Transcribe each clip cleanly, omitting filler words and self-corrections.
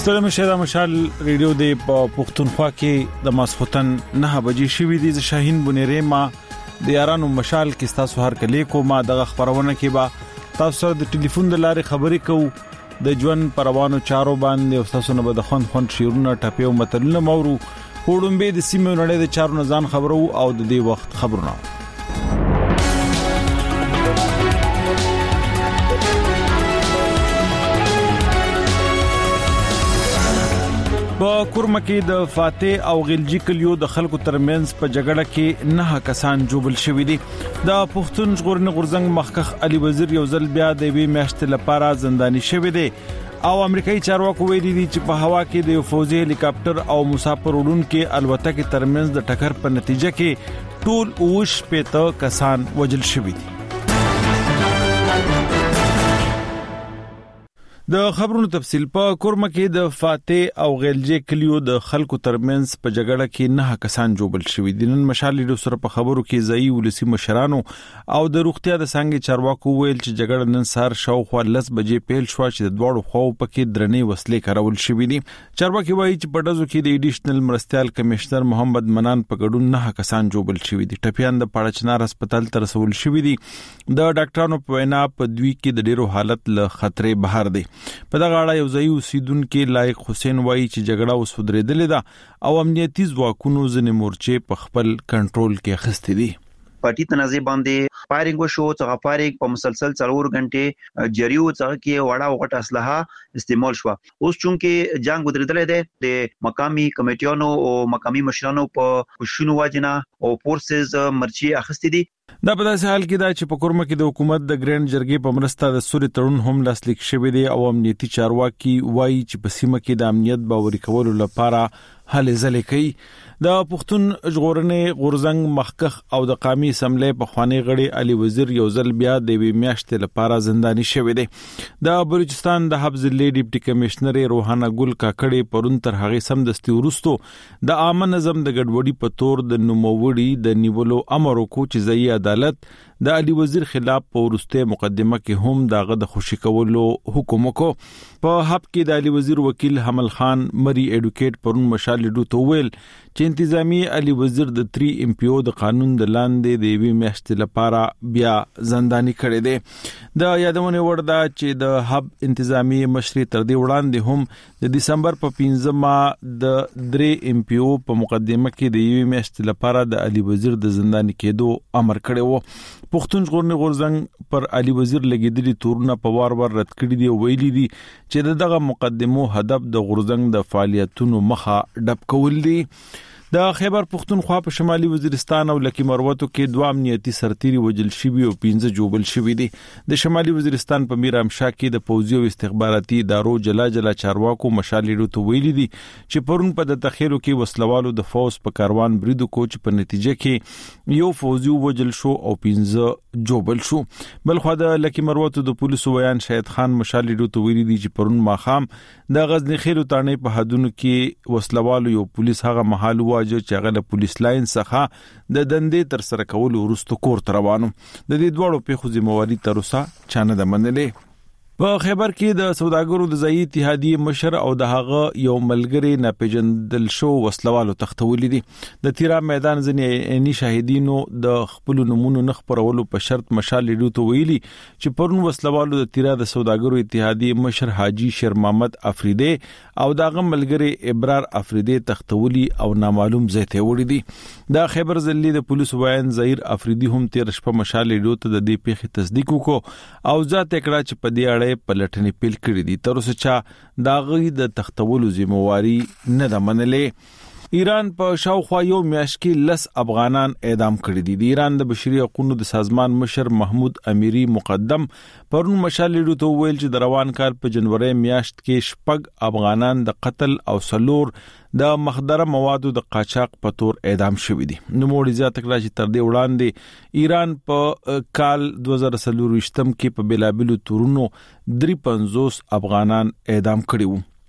ستړي مشه د مشال ریډیو د پښتونخوا کې د ماسختن 9 بجې شوې دي. شاهین بنيري ما د یارانو مشال کې تاسو هر کله کو ما د خبرونه کې با تاسو سره د ټلیفون د لارې خبرې کوو د ژوند پروانو چارو باندې او تاسو نه به د خون شیرونه ټاپي او متلونه مورو وړومبه د سیمه نړۍ د چارو نزان خبرو او د دې وخت خبرونه. په کورمه کې د فاتح او غلجی کلیو د خلکو ترمنځ په جګړه کې 9 کسان جوبل شوې دي. د پښتون ژغورنې غورځنګ مخکخ علي وزیر یو ځل بیا د وی میاشت لپاره زنداني شوی دی او امریکایي چارواکو ویلي دي چې په هوا کې د فوجي هلیکاپټر او مسافر وړونکو الوتکې ترمنځ د ټکر په نتیجه کې ټول 90 کسان وژل شوي دي. د خبرونو تفصیل په کورمه کې د فاتح او غلجی کلیو د خلکو ترمنځ په جګړه کې 9 کسان جوبل شوي دي. نن مشال ډیرو سره په خبرو کې ځای ولسی مشرانو او د روغتیا د څنګه چارواکو ویل چې جګړه نن سار شاوخوا 10 بجې پیل شو چې د دوړو خو په کې درنې وسلې کارول شوې دي. چارواکي وایي چې په دزو کې د ایډیشنل مرستيال کمشنر محمد منان په ګډون 9 کسان جوبل شوي دي. ټپيان د پاړچنار هسپتال ته رسول شوي دي. د ډاکټرانو په وینا په دوی کې د ډیرو حالت له خطرې بهر دي. په دغه اړه یو ځای اوسیدونکو لایق حسین وایي چې جګړه اوس ودرېدلې ده او امنیتي ځواکونو ځنې مورچې په خپل کنټرول کې اخیستې دي. پارټي تنازع باندې فایرینګ وشو څنګه فایرینګ په مسلسل 4 غنټې جریو څنګه کې وړا وغټ اسلحه استعمال شو. اوس چونکه جنگ ودرېدلې ده د مقامي کمیټیانو او مقامي مشرانو په شنو واجنه او فورسز مرچي اخیستې دي. دا په داسې حال کې دا چې په کورمه کې د حکومت د ګرند جرګې په مرسته د سوري تړون هم لاسلیک شوی دی او امنیتي چارواکي وایي چې په سیمه کې د امنیت باوري کولو لپاره هلې ځلې کوي. د پښتون ژغورنې غورځنګ مخکخ او د قومي اسمبلی په خواني غړي علي وزیر یو ځل بیا د وی میاشت لپاره زنداني شوی دی. د بلوچستان د حفظ الله ډیپټي کمشنر روحانه ګل کاکړي پرون تر هغه سم دستي ورستو د عامه نظم د ګډوډي په تور د نوموړي د نیولو امر وکړ چې ځای عدالت د علي وزیر خلاف په ورسته مقدمه کې هم داغه د خوشی کولو حکم وکړ. په حق کې د علي وزیر وکیل حمل خان مری ایډوکیټ پرون مشال ډو تو ویل چې انتظامی علي وزیر د 3 ام پی او د قانون د لاندې د وی میاشت لپاره بیا زنداني کړي دي. د یادونه ورده چې د حب انتظامی مشري تر دې وړاندې هم د دسمبر په 15 د 3 ام پی او په مقدمه کې د وی میاشت لپاره د علي وزیر د زنداني کېدو امر کړی وو. پښتون ژغورنې غورځنګ پر علي وزیر لګیدلي تورونه په وار رد کړي دي او ویلي دي چې دغه مقدمو هدف د غورځنګ د فعالیتونو مخه ډب کول دي. د خیبر پختونخوا په شمالي وزیرستان او لکی مروتو کې 2 امنیتي سرتيري وجل شوی او 15 جوبل شوی دي. د شمالي وزیرستان په میرامشاه کې د پوځي او استخباراتي ادارو جلا چارواکو مشالې ته ویلي دي چې پرون په د تخیلو کې وسلوالو د فوز په کاروان بریدو کوچ په نتیجه کې یو فوزي وجل شو او 15 جوبل شو. بلخو د لکی مروتو د پولیسو ویان شهید خان مشالې ته ویلي دي چې پرون ماخام د غزنی خیلو تانې په حدونو کې وسلوالو یو پولیس هغه محل چې هغه د پولیس لاین څخه د دندې تر سره کول ورستو کور روانو. د دې دوړو په خو ذمہواری تر اوسه چانه د منلې. په خیبر کې د سوداګرو د ځای اتحادیه مشر او د هغه یو ملګری ناپېژندل شو وسلوالو تختولې دي. د تیرا میدان ځنی شاهدینو د خپل نمونه نخبرولو په شرط مشالې ډوته ویلي چې پرون وسلوالو د تیرا د سوداګرو اتحادیه مشر حاجی شیر محمد افریدی او دغه ملګری ابرار افریدی تختولي او نامعلوم ځای ته وړي دي. د خیبر ځلې د پولیسو وایي ظاهر افریدی هم تیر شپه مشالې ډوته د دې پیښې تصدیق وکړو او ځات کړه چې په دې پلټنې پیل کړې دي. تر اوسه چې داغي د تختولو ذمہواری نه ده منلې. ایران په شاوخوا یو میاشت کې 10 افغانان اعدام کړي دي. د ایران د بشري حقوقو د سازمان مشر محمود امیری مقدم پرون مشالې ته ویل چې د روان کال په جنوري میاشت کې 6 افغانان د قتل او سلور د مخدره موادو د قاچاق په تور اعدام شوي دي. نو موړي زیات کړه چې تر دې وړاندې ایران په کال 2023 کې په بلابلو تورونو 53 افغانان اعدام کړي وو.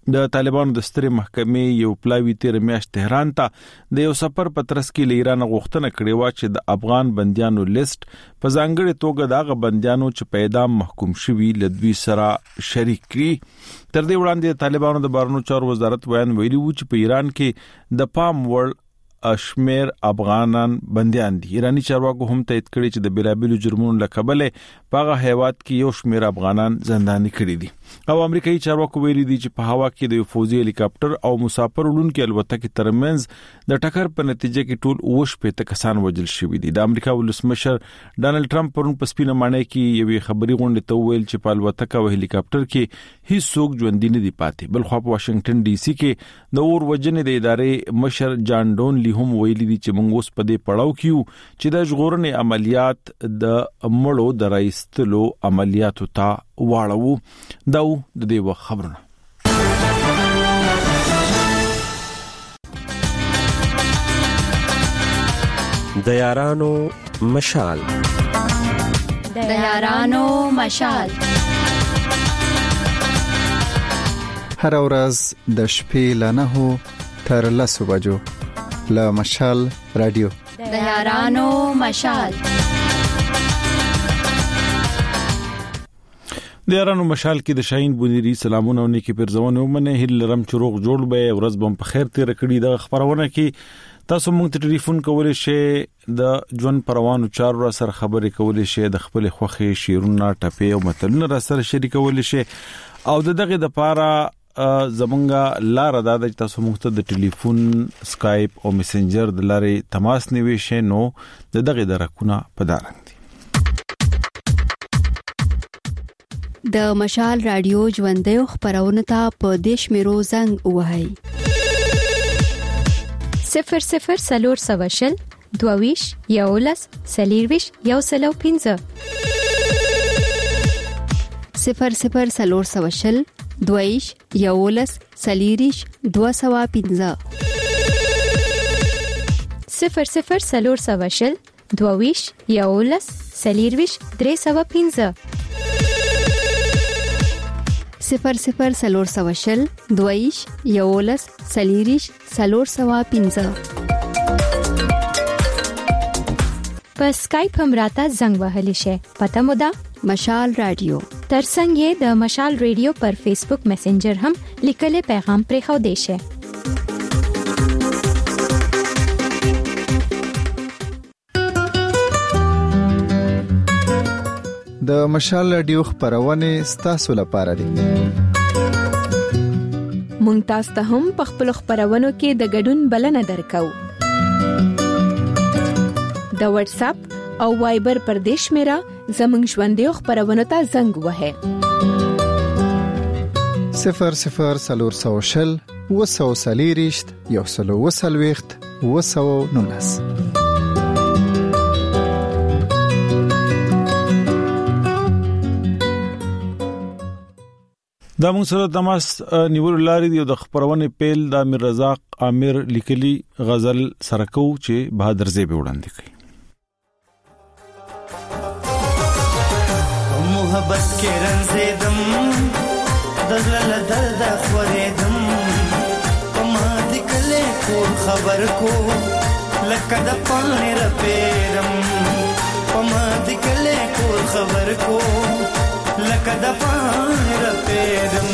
د طالبانو د سترې محکمې یو پلاوی تیر میاشت تهران ته د یو سفر پترس کې ایران غوښتنه کړې و چې د افغان بنديانو لیست په ځانګړي توګه دغه بنديانو چې په اعدام محکوم شوي لدوی سره شریک کړي. تر دې وړاندې طالبانو د بهرنیو چارو وزارت بیان ویلي و چې په ایران کې د پام وړ اشمیر افغانان بنديان دي. ایرانی چارواکو هم تایید کړی چې د بیلابیلو جرمونو لکبله په هغه هیواد کې یو شمیر افغانان زنداني کړي دي. او امریکایي چارواکو ویلي دي چې په هوا کې د فوزي هلیکاپټر او مسافر وړونکو الوتکې ترمنځ د ټکر په نتیجه کې ټول 28 کسان وژل شوي دي. د امریکا ولسمشر ډانلډ ټرمپ پرون په سپینه مانۍ کې یوې خبري غونډې ته ویل چې په الوتکه او هلیکاپټر کې هیڅ څوک ژوندي نه دي پاتې. بل خو په واشنگټن ډي سي کې د اور وژنې د ادارې مشر جان ډونلی هم ویلي دي چې موږ اوس په دې پړاو کې یو چې د ژغورنې عملیات د مړو د راایستلو عملیاتو ته واړو. دا د دې وخت خبرونه. د یارانو مشال هر ورځ د شپې له 9 تر 10 بجو له مشال رادیو د یارانو مشال. د یارانو مشال کې د شاهین بونیری سلامونه او نیکی پرځونه ومنه هیل لرم چروغ جوړ به ورځ بم په خیر تیر کړی. د خبرونه کې تاسو مونږ ته ټلیفون کولای شئ د ژوند پروانو چار را سره خبرې کولای شئ د خپل خوخي شیرونه ټپه او متلونه را سره شریکول شئ او دغه د پاره زمونږه لار ادا د تاسو مونږ ته د ټلیفون سکایپ او میسنجر د لارې تماس نیوي شئ نو دغه درکونه پدارنګ د مشال رادیو ژوندۍ خبرونه ته په دیش میرو زنګ وهاي 00 سلور سواشل دوویش یولس سلیرویش یوسلو 15 00 سلور سواشل دوویش یولس سلیریش 215 00 سلور سواشل دوویش یولس سلیرویش 315 00 سلور سواشل دویش یولس سلیریش سلور سوا 15 په سکایپ هم راته زنګ وهلی شي. پته مو ده مشال رادیو ترڅنګ یې د مشال رادیو پر فیسبوک میسنجر هم لیکل پیغام پرې خو دی شي. د مشال رادیو خبرونه ستاسو لپاره دي. مونږ تاسو ته هم په خپل خبرونو کې د ګډون بلنه درکو. د واتس اپ او وایبر پر دیش میرا زمنګ ژوندۍ خبرونه ته زنګ وهه 00 سلور سواشل وسو سلیریشت یوسلو وسلويخت وسو نونس. دا موږ سره تماس نیول لاري دی د خبرونه پیل د امیر رزاق امیر لیکلي غزل سرکو چې بهادر زیب وړاندې کړي. محبت کې رنزیدم دزل درد خوریدم پما دې کله کور خبر کو لکه د پانی رپیرم پما دې کله کور خبر کو لکه د پانی رپیرم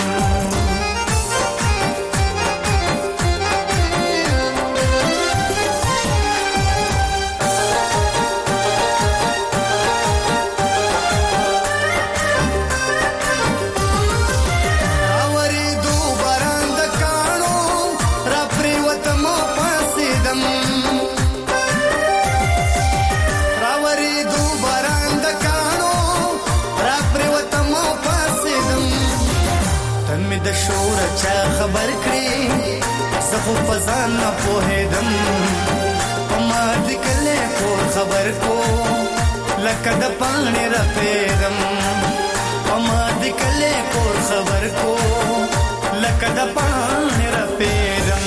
چا خبر کړي زخو فزان نه پوهیدم پما دې کله کور خبر کو لکه د پانی رپیدم پما دې کله کور خبر کو لکه د پانی رپیدم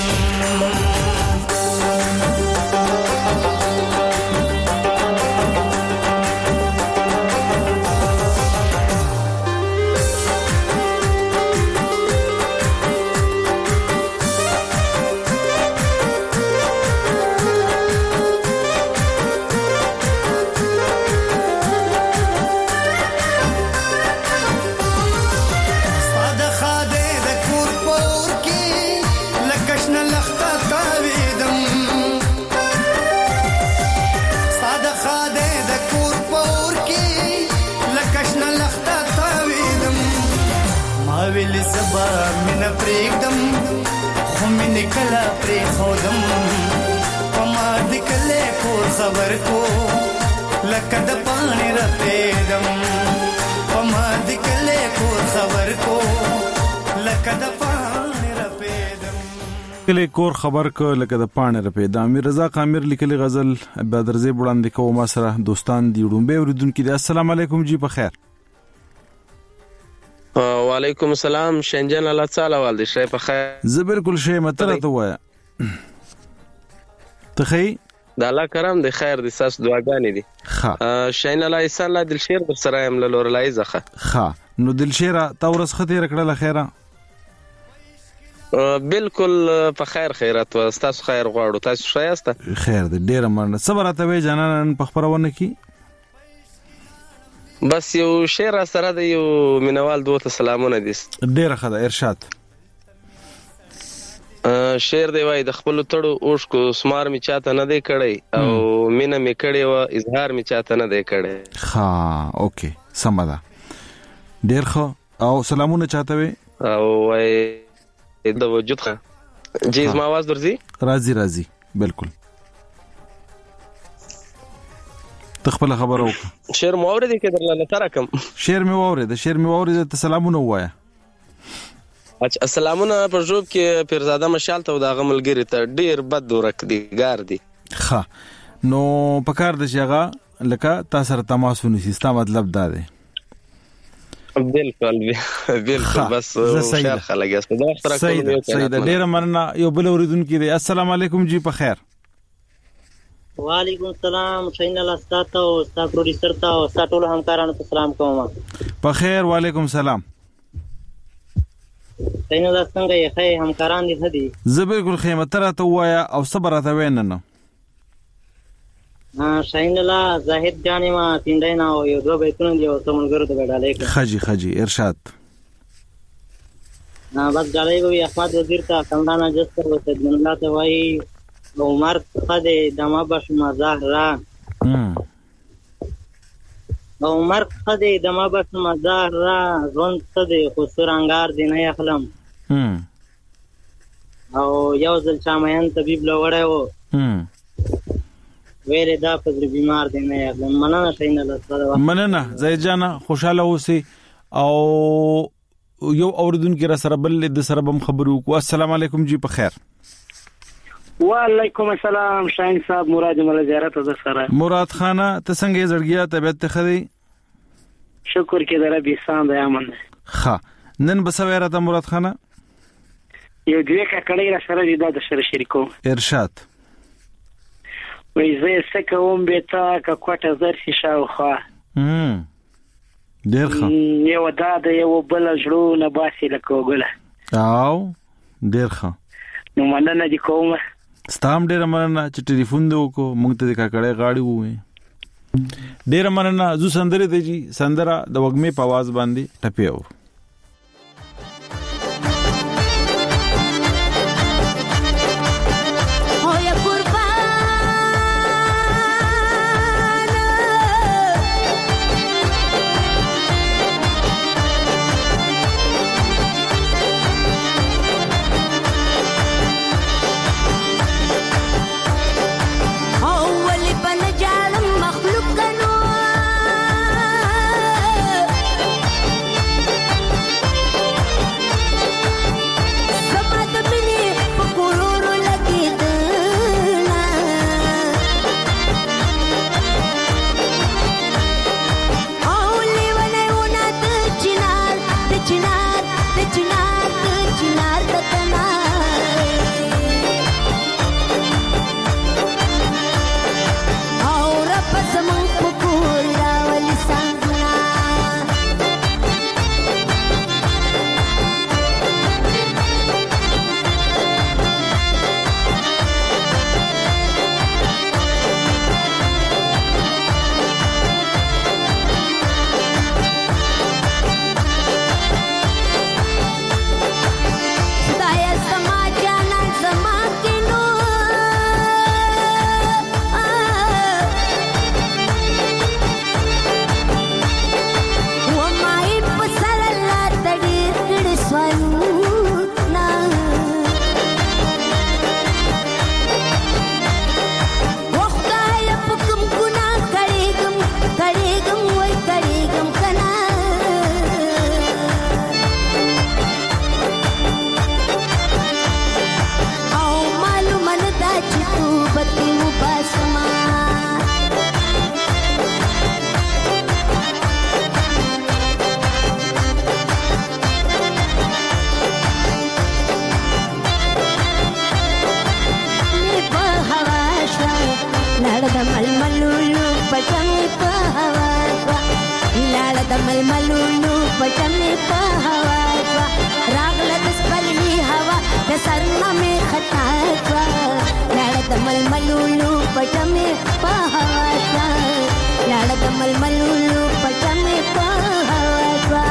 مینا پرېږدم خو مینې کله پرېښودم په ما د کلی کور خبر کو لکه د پاڼې رپېدم په ما د کلی کور خبر کو لکه د پاڼې رپېدم کلی کور خبر کو لکه د پاڼې رپېدم. امیر رضا قامر لیکلي غزل به درځي وړاندې کوم ما سره دوستان دی وډمبه اوریدونکو دي. السلام علیکم جی په خیر. وعلیکم السلام شنجن الله تعالی والدی شي په خیر. زه بالکل شي متره ته وایا ته خی د الله کرم د خیر د ساس دعاګانې دي. ها شین الله احسان الله دلشیر در سره ام له لور لای زخه. ها نو دلشیره تورس خته رکړه خیره. بالکل په خیر خیرت و تاسو خیر غواړو تاسو شایسته خیر دې ډیره مننه. صبر ته وی جانان په خبرونه کی بس یو شعر سره د یو مینوال دوه سلامونه دي. ډیره خدا ارشاد شعر دی وای د خپل تړو اوښکو سمار می چاته نه دی کړی او مینه می کړی و اظهار می چاته نه دی کړی. ها اوکې سمدا ډیر خو او سلامونه چاته وي او وای د وجود ښه جیز ما आवाज درځي راځي بالکل تخپل خبر او شعر مو اورېدې کې درل نه ترکم شعر مې اورېد ته سلامونه وایا. اچھا سلامونه پر جوب کې پیرزاده مشال ته د غملګری ته ډیر بد ورک دی ګار دی. ښه نو پکار د شغه لکه تاسو سره تماس ونیسي ستا مطلب دا دی. بالکل بس شعر خلګس په دا سره کوم یو سید ډیر مننه. یو بل اوریدونکو دی. السلام علیکم جی په خیر. وعلیکم السلام شین الله ستاسو او تاسو پروډوسر ته او تاسو ټول همکارانو ته سلام کوم. په خیر وعلیکم السلام. شین الله څنګه یې خیر همکاران دي هدي زه بالکل خیمتره ته وایا او صبر ته ویننه. شین الله زاهد جانې ما تیندای نه او یو دوه بیتونه دی او څومره ته ډالې خجی ارشاد بس ډالې وي احمد وزیر ته کمرانه جستر وسد من الله ته وای عمر خدای دما بش مزهرا عمر خدای دما بش مزهرا ځون خدای خسر انګار دی نه اخلم او یو ځل چامین طبيب لوړای وو ویره دا پدری بیمار دی نه اخلم. مننه شین الله تعالی مننه زید جانا خوشاله اوسئ او یو اوردونکو را سره بل د سره بم خبرو کو. السلام علیکم جی په خیر. وعلیکم السلام شاهین صاحب مراد مل زیارت از سره. مراد خانه ته څنګه زړګیا طبيعت ته خدي شکر کې در به سان د امن. ښه نن بسویره ته مراد خانه یو دوی کړي را سره د سره شریکو ارشاد وای زه سکه به تا کوټه زر شي شاوخه ډیر ښه یو دا د یو بل جوړو نه باسي لکه وګله او ډیر ښه نو مننه دي کومه ستام ډیر مننه چې ټلیفون دی وکړو موږ ته د کاکړې غاړي وې ډیر مننه. زو سندره دی جی سندره د وګمې په आवाज باندې ټپیو. د ململونو پټمې په هوا شوه راغله د سپرلي هوا د سرنا مې خطا شوه لاړه د ململونو پټمې په هوا شوه لاړه د ململونو پټمې په هوا شوه.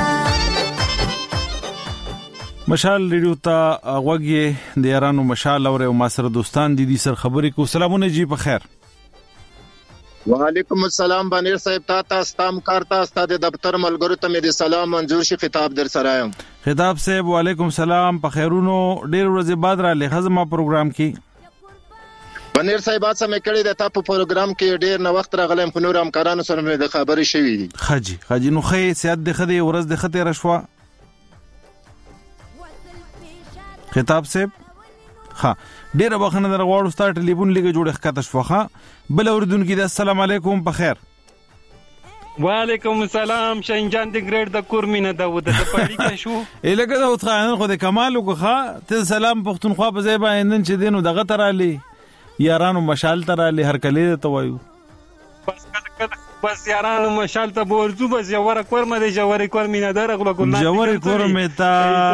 مشال ریډیو ته غوږی د یارانو مشال اور ما سره دوستان دي سر خبرې کو. سلامونه جی په خیر. وعلیکم السلام بنیر صاحب تا استام کارتا استاد دفتر ملګرو ته مې د سلام منظور شي خطاب در سره یم. خطاب صاحب وعلیکم السلام په خیرونو ډیر ورځې بعد را لې خزما پروګرام کې. بنیر صاحب تاسو مې کړی د تاسو پروګرام کې ډیر نو وخت راغلم خو نور همکارانو سره مې د خبرې شوې دي. خاجي نو خې سیادت د خدي ورځ د خته رشوا خطاب صاحب. ها ډیره بخنه در غواړو ستاره ټلیفون لګه جوړه ښکته شوخه بل اوردونکو د السلام علیکم په خیر. وعلیکم السلام شینجان د ګریډ د کورمینه داوود د پړی کې شو الګه د وتخانن خو د کمال وکخه ته سلام پښتونخوا په ځای باندې چې دینو دغه ترالی یارانو مشال ترالی هر کله ته وایو بس یارانو مشال ته ورځو بس جوړه کورمه د جوړه کورمینه درغله ګل جوړه کورمه تا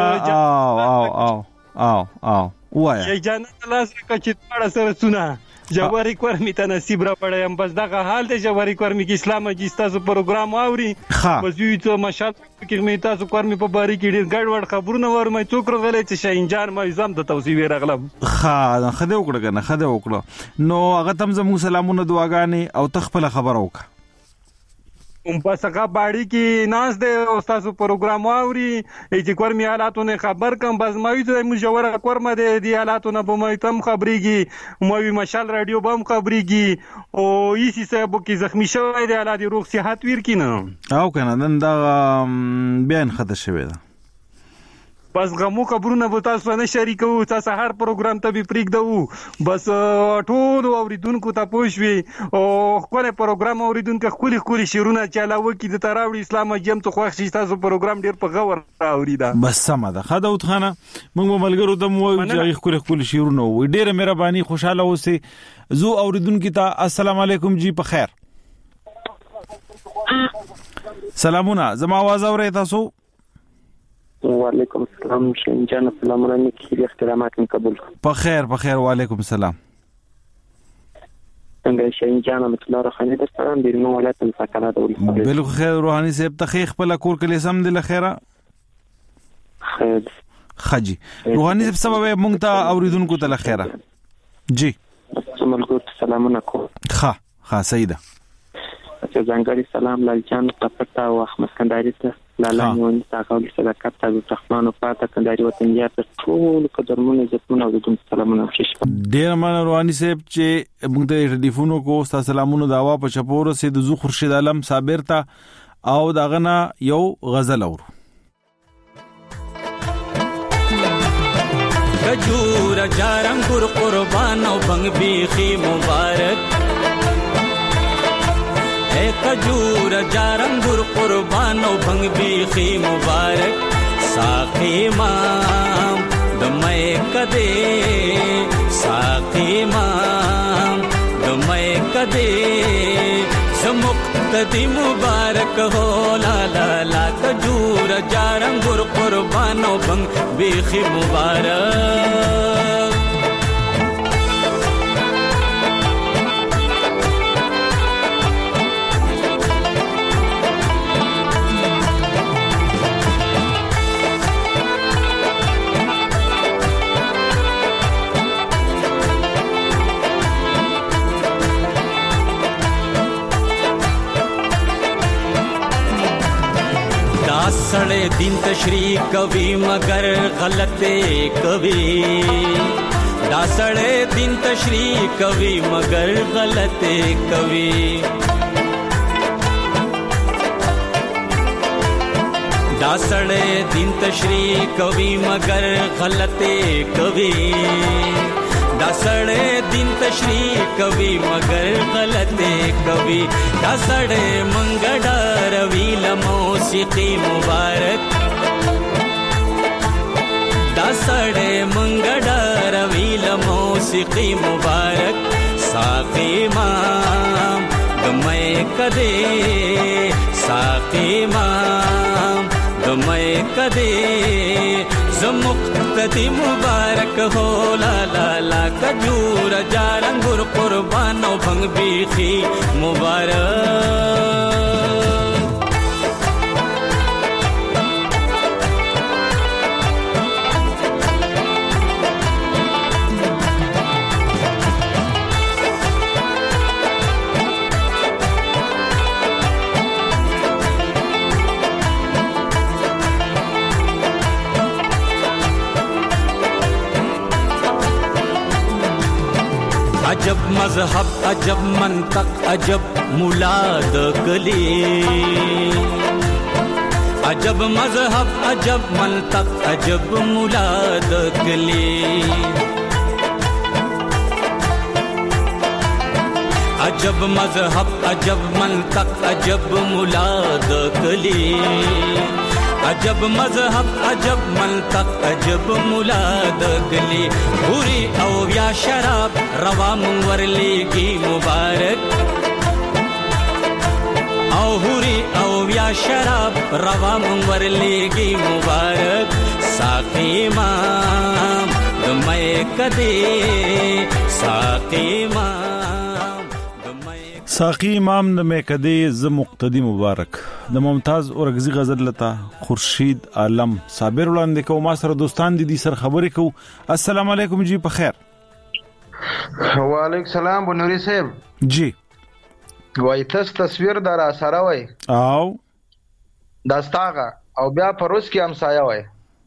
او وایا یی جنت لاس کچې تاړه سره سونه جواری کورمی ته نصیب را پړم بس دغه حال د جواری کورمی کې اسلام جستاسو پروګرام اوري بس یو ته مشال کې می تاسو کورمی په باری کې ډیر ګډوډ خبرونه ورمه څوک راغلی چې شینجان ما زم د توصیف راغلم. خده وکړه کنه خده وکړه نو هغه تم زمو سلامونه دعاګانې او تخپل خبر وکړه بس هغه باړی کې ناس د استادو پروګرام اوري چې کورمی حالاتونه خبر کم بس مې ته مجوره کورمه د حالاتونه په مې تم خبريږي مې مشال رادیو بم خبريږي او ایسی صاحب کې زخمی شوی دی حالات روغ صحت ویر کینه او کنه نن دا بیان خطه شوی ده بس غمو خبرونه به تاسو نه شریکو تاسو هر پروګرام ته به پریږدو بس ټول اوریدونکو ته پوښوي او خپل پروګرام اوریدونکو خپل شیرونه چلاوي کی د تراوی اسلام جام ته خوښ شي تاسو پروګرام ډیر په غور اوریدا بس سم ده خدای وتخانه موږ ملګرو ته مو چې خپل شیرونه وي ډیره مهرباني خوشاله اوسئ زو اوریدونکو ته السلام علیکم جی په خیر. سلامونه زما आवाज اورئ تاسو. وعلیکم السلام شینجان السلام علیکم احترامات قبول په خیر وعلیکم السلام. څنګه شینجان مطلع روحاني در سره د نو ولایت الفقره دولت بالکل خیر روحاني صاحب تخیخ په کور کې سم د لخيره خیر خجي روحاني صاحب سبب مونږ ته اوریدونکو ته لخيره جی سلامونه کوم. ها سیده ځانګړي سلام لالجان پپتا او احمد کنداري ته لاله نیونی تاغول صداقت تاسو تخمانو پاته کنداري وطن یا ټول قدرمنو عزتمنو او د سلامونه وشي. ډیر من رواني صاحب چې موږ ته ټلیفونو کو تاسو سلامونه داوا په چپور سه د زو خورشید عالم صابر ته او داغه یو غزل اورو. کجور جارم ګور قربان او بنګ بیخي مبارک کجور جارم ګور قربان او بنګ بیخي مبارک ساقي مام دمای کده ساقي مام دمای کده زمقتدی مبارک هو لا لا لا کجور جارم ګور قربان او بنګ بیخي مبارک सड़े दिन तशरीह कभी मगर गलते कभी दासड़े दिन तशरीह कभी मगर गलते कभी दासड़े दिन तशरीह कभी मगर गलते कभी दासड़े दिन तशरीह कभी मगर गलते कभी दासड़े मंगड़ा रवि लमौसीकी मुबारक दासड़े मंगड़ा रवि लमौसीकी मुबारक साक़ी माम دمای کدی ساقی مام دمای کدی زمقتدی مبارک ہو لا لا لا کجور جارنګور قربان او بنگ بیخي مبارک عجب مذہب عجب منطق عجب مولاد کلی عجب مذہب عجب منطق عجب مولاد کلی عجب مذہب عجب منطق عجب مولاد کلی عجب مذہب عجب منطق عجب مولاد گلی پوری او یا شراب روا منور لیگی مبارک او ہوری او یا شراب روا منور لیگی مبارک ساقی مام دمائے کدی ساقی مام ساقی امام د میکدی ز مقتدی مبارک د ممتاز اورغزی غزل لتا خورشید عالم صابر وړاندې کو ما سره دوستان دي سر خبرې کو. السلام علیکم جی په خیر. وعلیکم السلام بنوري صاحب. جی وای تاسو تصویر در سره وای او داستاغه او بیا پروس کې هم سایه وای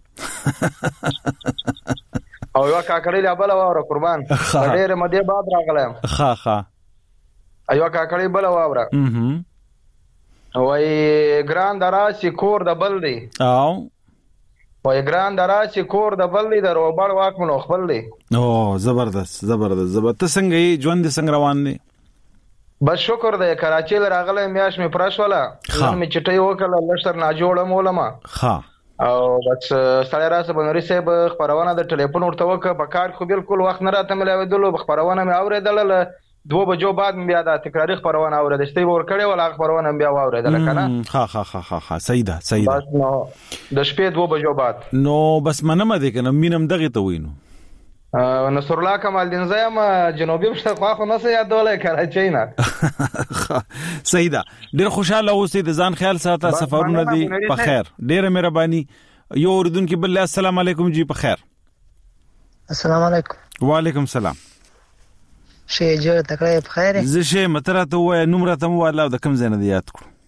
او یو کاکړی لا بل واره قربان ډېر مده بعد راغلم خا ایو کاکړی بل واره وای ګران دراسی کور د بل دی او وای ګران دراسی کور د بل دی د روبړ واک منو خپل دی. او زبردست څنګه یې ژوند څنګه روان دی؟ بس شکر دی. کراچۍ راغله میاش می پرښوله نن می چټي وکړه لشر نه جوړم ولما او بس سړی راسه بنوري صاحب خبرونه د ټلیفون ورته وکړه په کار خو بالکل وخت نه راته ملاویدلو خبرونه مې اوریدل 2 بجو بعد بیا د تکراری خبرونه اوریدل شته ور کړې ولا خبرونه بیا اوریدل کنه ها سیدا بس نو د شپې 2 بجو بعد نو بس منم دې کنه مینم دغه ته وینو نصر الله کمال دین زایم جنوبي مشرق خو نه یادولای کراچۍ نه سیدا ډیر خوشاله اوسې د ځان خیال ساته سفرونه دي په خیر ډیره مهرباني یو اردن کې بل السلام علیکم جی په خیر. السلام علیکم. وعلیکم السلام. شي جو تکړه په خیر زه شي متراته وای نمبر ته مو الله د کم زنه دی یاد کړو.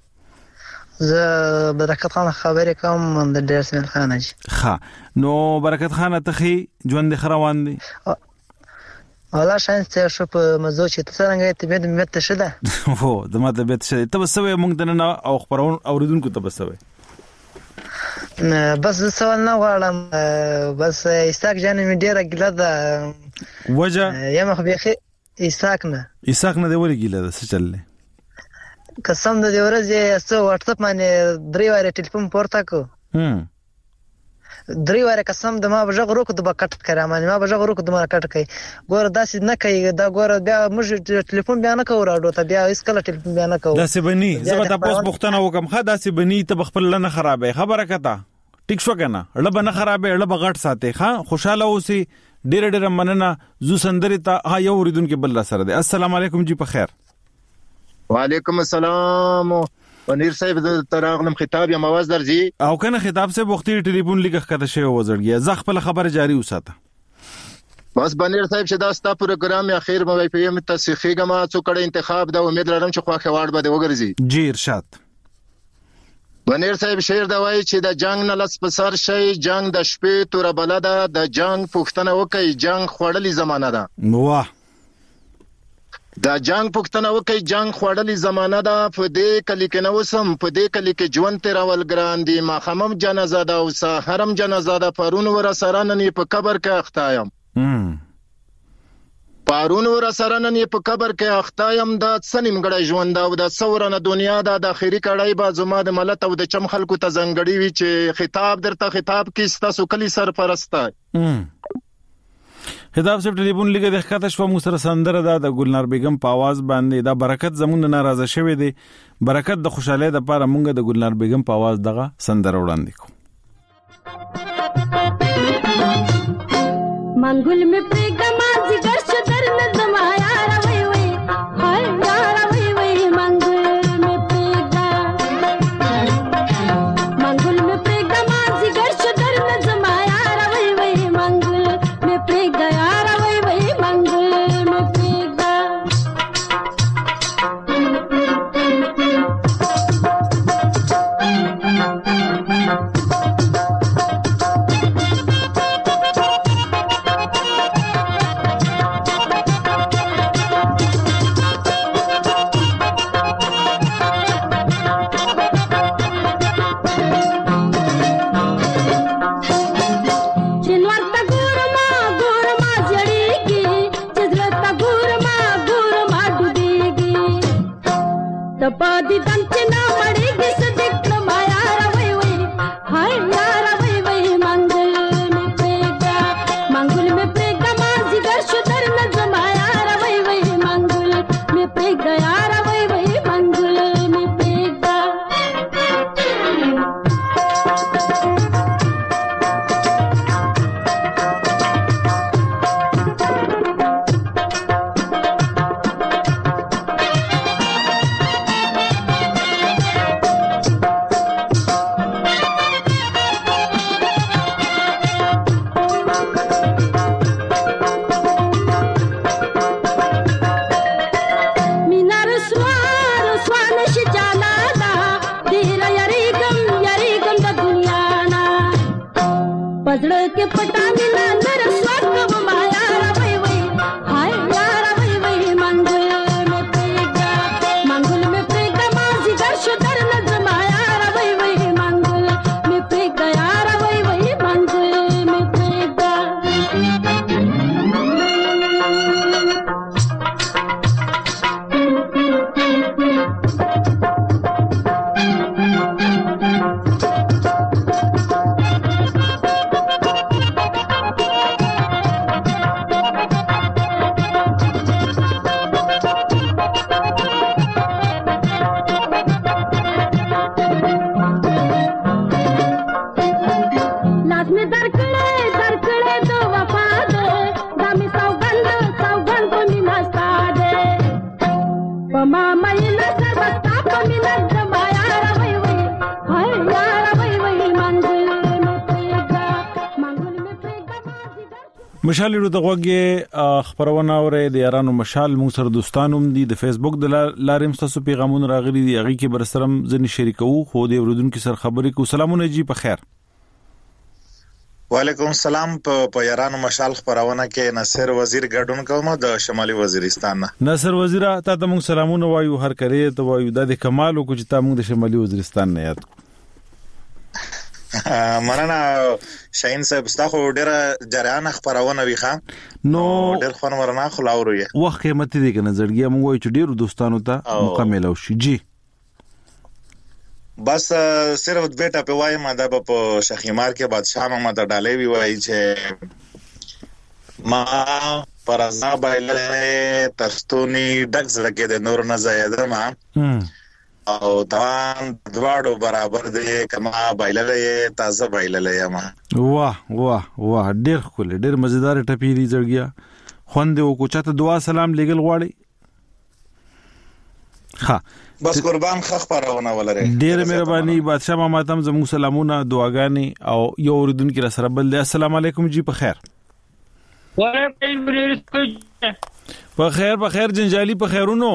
زه برکت خان خبرې کوم د ډیر سمل خان جی. ها نو برکت خان ته خي ژوند خروان دي والله شانس شو په مزو چې څنګه ته به مت شده هو د ماته به شه ته بسوي مونږ دنه او خبرون اوریدونکو ته بسوي بس سوال نه غواړم بس ایستاک جان می ډیره ګله ده وجه یم خو بيخي ایستاک نه دی ولې ګله ده څه چلله قسم د دې ورځې سو واتس اپ باندې 3 واره ټلیفون پورته کو 3 واره قسم د ما بجغ روکو د بکټ کړه ما بجغ روکو د ما کټ کوي ګور داسې نه کوي دا ګور بیا موږ ټلیفون بیا نه کوو راډو ته بیا هیڅ کله ټلیفون بیا نه کوو داسې بني زه به تاسو پوښتنه وکم خا داسې بني ته خپل نه خرابې خبره کته ټیک شو کنه لبه نه خرابې لبه غټ ساتي ها خوشاله اوسي ډېر مننه زو سندري ته ها یو وريدونکو بل سره دي. السلام علیکم جی په خیر. وعلیکم السلام ونیر صاحب تراغلم خطاب یا مواز درځي او کنه خطاب سے وختي ټلیفون لیکه کته شی وزړګي ز خپل خبر جاری وساته بس بنیر صاحب چې دا ستا پروګرام اخیر مې په یم تصحیح ما څو کړه انتخاب دا امید لرم چې خواخه واړ بده وګرځي جی ارشاد. بنیر صاحب شعر دا وایي چې د جنگ نه لس پسر شي جنگ د شپې تور بلده د جنگ پښتنه وکي جنگ خړلې زمانہ ده واه دا جنگ پښتنه وکي جنگ خړلې زمانہ ده په دې کلی کې نو سم په دې کلی کې ژوند تیر ول ګران دي ما خمم جنازه ده او سحرم جنازه ده پرون ور سره نن په قبر کې اختایم پرون ور سره نن په قبر کې اختایم دا سنیم غړې ژوند او د سورنه دنیا د اخیری کړای با زما د ملت او د چم خلکو ته زنګړی وی چې خطاب درته خطاب کې ستاسو کلی سرپرسته خطاب صاحب ټلیفون لګه د ښکته شو موږ سره سندره د ګلنار بیگم په आवाज باندې دا برکت زمونږ ناراضه شوی دی برکت د خوشاله د پاره موږ د ګلنار بیگم په आवाज دغه سندره وړاندې کوو منګل می پرګما زګر شدر نظم یار وای وای هاي یار وای وای منګل می پرګا منګل می پرګما زګر شدر نظم یار وای وای منګل می پرګا یار وای وای منګل می پرګا مشال د غوږه خبرونه اورې د یارانو مشال موږ سره دوستانوم دي د فیسبوک د لاریم تاسو پیغامونه راغلي دي هغه کې برسرم ځنی شریکو خو د اوردونکو سره خبرې کو سلامونه جی په خیر وعلیکم السلام په یارانو مشال خبرونه کې نصر وزیر ګډون کوم د شمالي وزیرستان نصر وزیر ته د موږ سلامونه وایو هر کړي ته وایو د کمال او چې ته موږ د شمالي وزیرستان نه یاد مننه شاهین صاحب تاسو ډیره جریان خبرونه ویخه نو ډیر خون ورنه خلاوري وخت قیمتي دي کنه زړګي موږ وایو چې ډیرو دوستانو ته مکمل او شي جی بس صرف بیٹا په وای ما د په شخیمار کې بادشاہ ما ته ډالې وی وای چې ما پرزا بایلې ترستونی ډک زړه کې د نور نه زیاده ما او توان دواړو برابر دي کما بایللې تازه بایللې ما واه ډېر خول ډېر مزیدار ټپی دي زړګیا خوند او کو چاته دعا سلام لګل غواړي ها بس قربان خخ پرونه ولري ډېر مهرباني بادشاہ ما تم زمو سلامونه دعاګانې او یو اوردونکو را سره بل السلام علیکم جی په خیر په خیر جنجالي په خیرونو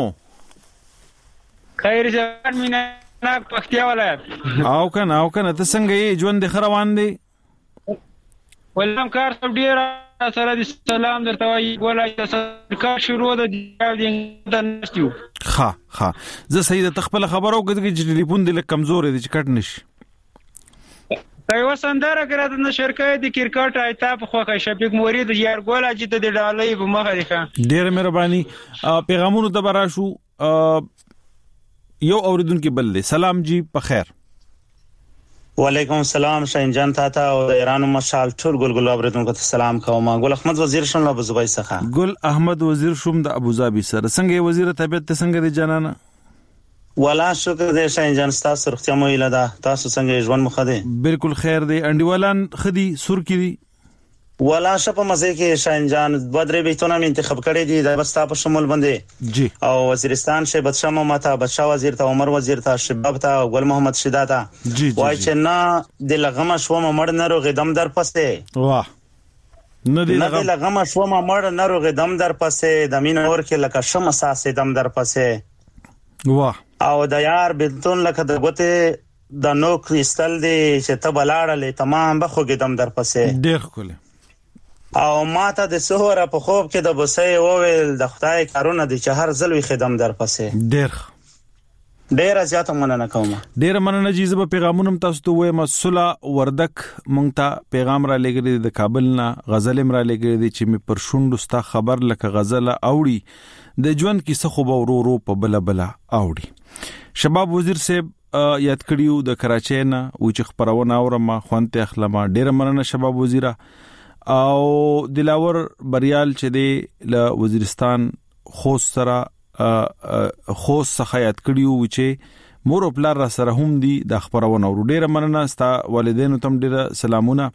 خیر ځان مینا ناک پختیا ولایت او کنه ته څنګه یې ژوند د روان دی ولهم کار سب ډیر سره د سلام درته وایي ولای سرکار شروع د نشو ها زه سید تخپل خبرو کې چې ټلیفون د کمزور دی چې کټ نشي کایو سندره کړه د شرکت د کرکټ ایتاب خوخه شفیق مورید یار ګول چې د ډالۍ په مخه دی ډیر مهرباني پیغامونو ته براشو یو اوریدونکو بل دی سلام جی په خیر وعلیکم السلام شاهین جان تاته او د ایران مشال ټول ګل اوریدونکو ته سلام کوم. ګل احمد وزیر شوم له ابوظبي څخه. ګل احمد وزیر شوم د ابوظبي سره. څنګه وزیر طبيعت څنګه دی جانانه؟ ولا شکر دې شاهین جان تاسو روغتیا مو اله ده. تاسو څنګه ژوند مخ ده؟ بالکل خیر دی. انډیوالان خدي سور کی دي ولا شپه مزه کې شاهین جان بدرې بیتونه انتخاب کړی دي د بستا په شمول باندې جی او وزیرستان شه بدشاه ماته بدشاه وزیر ته عمر وزیر ته شباب ته ګل محمد شیدا ته وای چې نه د لغمه شو مړ نه روغ دم در پسته واه نه دی لغمه شو مړ نه روغ دم در پسه د مين اور کې لکه شمه ساسه دم در پسه واه او د یار بنتون لکه د ګوته د نو کریستل دی چې ته بلاړلې تمام بخوګ دم در پسه ډیر خل او ماته د سهوره په خوب کې د بوسې وویل د خدای کارونه دي چې هر ځل وي خدمت در پسې ډیر زیاته مننه کوم. ډیر مننه جیزه په پیغامونم تاسو ته وایم. صلا وردک مونږ ته پیغام را لګری د کابل نه غزل را لګری چې می پر شوندو ستا خبر لکه غزل اوړي د ژوند کې څه خو ورو په بل بل اوړي. شباب وزیر صاحب یاد کړیو د کراچۍ نه و چې خبرونه اورم خوانته اخلمه. ډیر مننه شباب وزیره. او دلاور بریال چې دی له وزیرستان خوست سره خوست څخه یاد کړیو چې مور او پلار را سره هم دي د خبرونه ورو. ډیره مننه ستا والدینو تم ډیره سلامونه.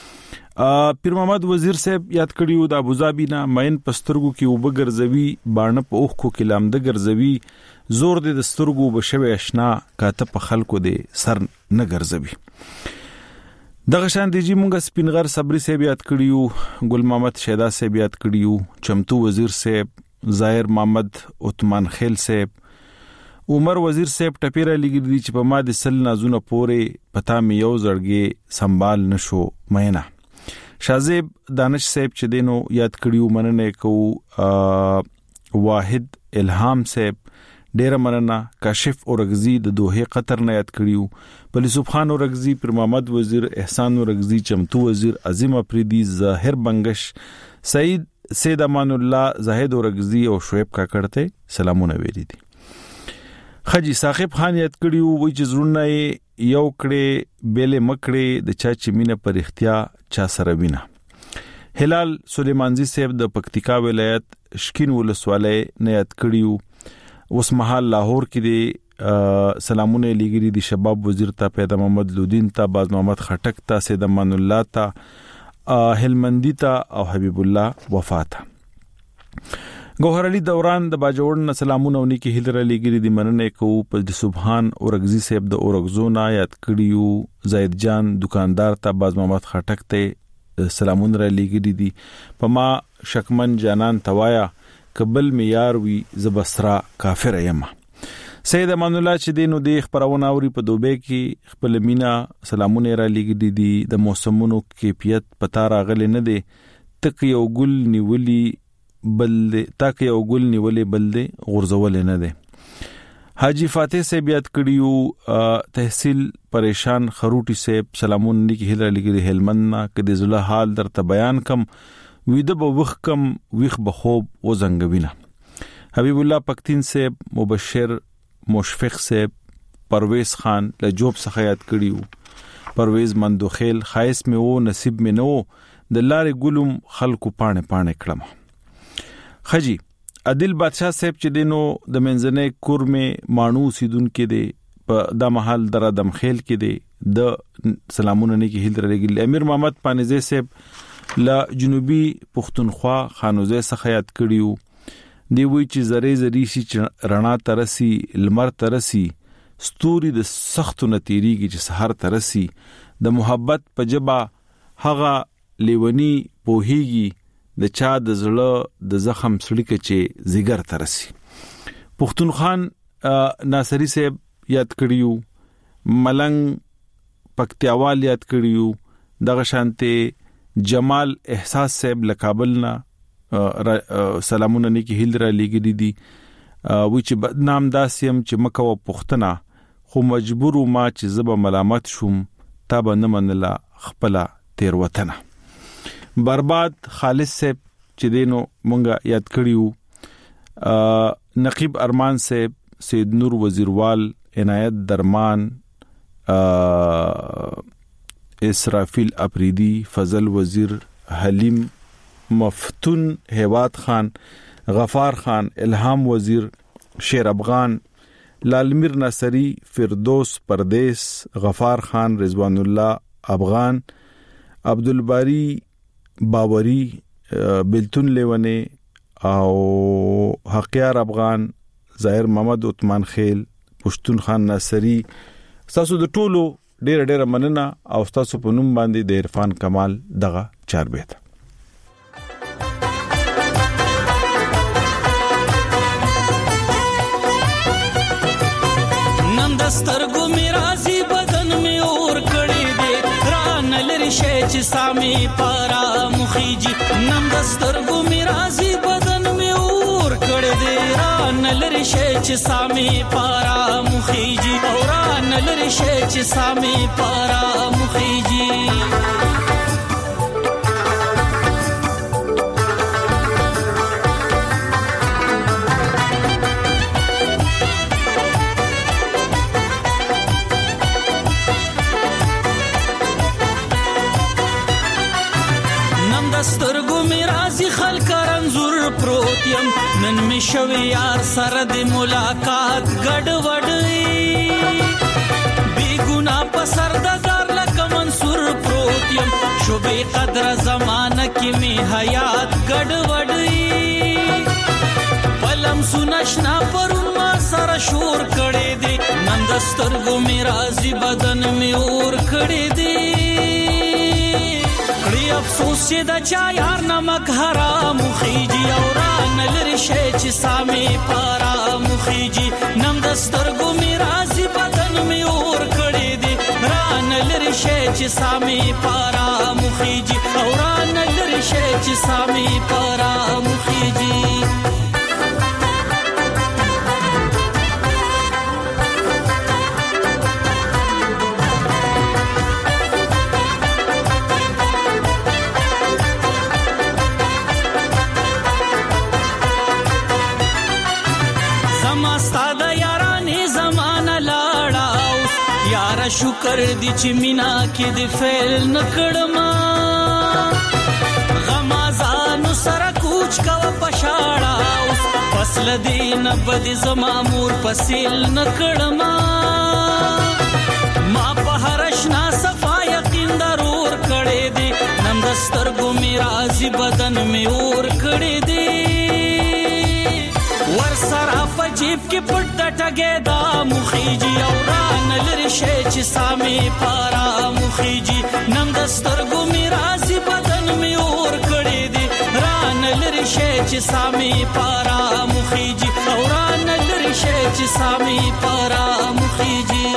پیر محمد وزیر صاحب یاد کړیو د ابوظبي نه مین پسترګو کې وبګرځوي باڼه په اوخ کو کې لامده ګرځوي زور دې د سترګو بشوي آشنا کاته په خلکو دې سر نه ګرځوي. دغه شان دیجی مونږه سپینغر صبري صاحب یاد کړیو ګل محمد شیدا صاحب یاد کړیو چمتو وزیر صاحب ظاهر محمد عثمان خیل صاحب عمر وزیر صاحب ټپیره لګی دي چې په ما د سل نازونه پورې پتا مې یو زړګي سنبال نشو مېنا. شازیب دانش صاحب چې دینو یاد کړیو مننه کو. واحد الهام صاحب ډیر مننه. کاشف اورغزی د دوه قطر نه یاد کړیو. پلی سبحان اورغزی پر محمد وزیر احسان اورغزی چمتو وزیر عظیم افریدی ظاهر بنگش سید امان الله زاهد اورغزی او شعیب کاکړ ته سلامونه ویلي دي. خجی ثاقب خان یاد کړیو وای چې زړونه یو کړي بیل مکړي د چا چې مینه پر اختیا چا سره وینا. هلال سلیمانزی صاحب د پکتیکا ولایت شکین ولسوالۍ نه یاد کړیو. اوس مهال لاهور کې دی سلامونه لګری دي شباب وزیر ته پیدا محمد لودین ته باز محمد خټک ته سید امان الله ته هلمندی ته او حبیب الله وفات. گوهر علی دوران د باجوړ سلامونه ونی کې هلره لګری دي مننه کو. په سبحان اورغزی صاحب د اورغزونا یاد کړیو. زید جان دکاندار ته باز محمد خټک ته سلامونه را لګری دي. په ما شکمن جانان توایا قبل میار وی زبسرا کافر یما. سید امان الله چې دینو د خبرونه اوري په دوبه کې خپل مینا سلامونه را لګی دي. د موسمونو کیفیت پتا راغلی نه دی. تک یو ګل نیولی بل تک یو ګل نیولې بل دی غرزول نه دی. حاجی فاتح صاحب یاد کړیو. تحصیل پریشان خروټی صاحب سلامونه کی هله لګی هلمند نا کدي زله حال درته بیان کم ویده به وخ کم ویخ بخوب و زنګوینه. حبیب الله پختین صاحب مبشر مشفق صاحب پرویز خان له جوب څخه یاد کړیو. پرویز مندوخیل خایس می وو نصیب می نو د لارې ګلم خلکو پانه پانه کړم. خجی عادل بادشاہ صاحب چې دینو د منځنۍ کور می مانو سیدون کې دی په د محل در ادم خیل کې دی د سلامونه نه کې هیل درګل. امیر محمد پانیزه صاحب لا جنوبي پښتونخوا خانوزه څخه یاد کړیو. دی وی چې زری زری شي رڼا ترسي لمر ترسي ستوري د سختو نتیریږي چې سحر ترسي د محبت په جبا هغه لیونی پوهیږي د چا د زړه د زخم سړی چې زیګر ترسي. پښتونخان ناصری صاحب یاد کړیو. ملنګ پکتیاوال یاد کړیو. دغه شانته جمال احساس صاحب لکابلنا سلامونه نه کې هیل را لګی دي. و چې بدنام داسیم چې مکه و پختنه خو مجبور ما چې زب ملامت شوم تا به نه منله خپل تیر وطن. برباد خالص صاحب چې دینو مونږه یاد کړیو. نقیب ارمان صاحب سید نور وزیروال عنایت درمان اسرافیل اپریدی، فضل وزیر، حلیم مفتون، هیواد خان، غفار خان، الهام وزیر، شیر افغان، لالمیر ناصری، فردوس پردیس، غفار خان، رضوان الله افغان، عبدالباری باوری، بلتون لیونی او حقیار افغان، ظاهر محمد عثمان خیل، پشتون خان ناصری. تاسو د ټولو ډېر مننه او تاسو په نوم باندې د عرفان کمال دغه چاربیت. نن دسترګو میرازي بدن می اور کړي دي ران لری شي چې سامي پارا مخيجي. نن دسترګو میرازي بدن می اور کړي دي ران لری شي چې سامي پارا مخيجي او ران لری شي چې سامي پارا مخيجي. سترګو می رازي خلک رنزور پروت يم نن می شوي یار سره د ملاقات ګډ وډي بي ګنا په سر د دار لکه منصور پروت يم شوبې قدر زمانہ کې می حیات ګډ وډي پلم سنشنا پرون ما سره شور کړي دي نن د سترګو می رازي بدن می اور کړي دي. افسوس چې د چا یار نمک حرام خيجي او ران لری شي چې سامي پارا مخيجي. نم د سترګو می رازي بدن می اور کړي دي ران لری شي چې سامي پارا مخيجي او ران لری شي چې سامي پارا مخيجي. شکر دی چې مینا کې د فعل نکړما غمازانو سره کوچ کا پشاړه اوس فصل دی نه بد زما مور پسیل نکړما ما په هرشنا صفا یقین ضرور کړي دي نن دسترګو می رازي بدن می اور کړي دي ور سره په جیب کې پټ ټګه دا مخيجي او ران لری شي چې سامي پارا مخيجي. نن دسترګو می رازي بدن می اور کړي دي ران لری شي چې سامي پارا مخيجي او ران لری شي چې سامي پارا مخيجي.